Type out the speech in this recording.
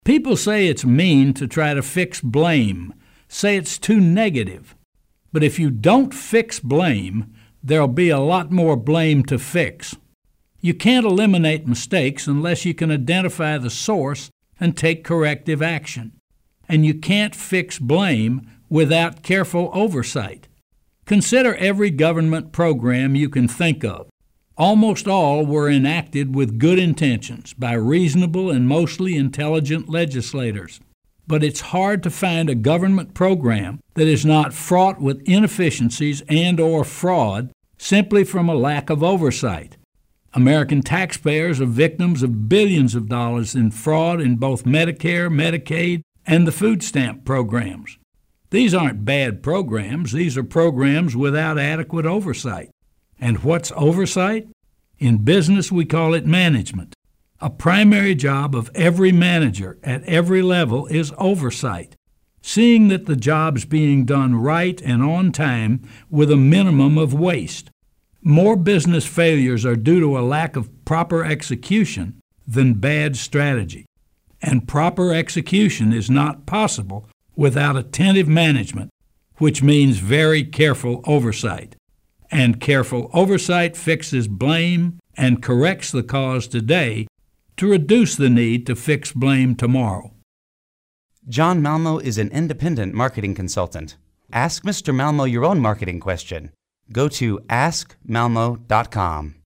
People say it's mean to try to fix blame, say it's too negative. But if you don't fix blame, there'll be a lot more blame to fix. You can't eliminate mistakes unless you can identify the source and take corrective action. And you can't fix blame without careful oversight. Consider every government program you can think of. Almost all were enacted with good intentions by reasonable and mostly intelligent legislators. But it's hard to find a government program that is not fraught with inefficiencies and/or fraud simply from a lack of oversight. American taxpayers are victims of billions of dollars in fraud in both Medicare, Medicaid, and the food stamp programs. These aren't bad programs. These are programs without adequate oversight. And what's oversight? In business, we call it management. A primary job of every manager at every level is oversight, seeing that the job's being done right and on time with a minimum of waste. More business failures are due to a lack of proper execution than bad strategy. And proper execution is not possible without attentive management, which means very careful oversight. And careful oversight fixes blame and corrects the cause today to reduce the need to fix blame tomorrow. John Malmo is an independent marketing consultant. Ask Mr. Malmo your own marketing question. Go to askmalmo.com.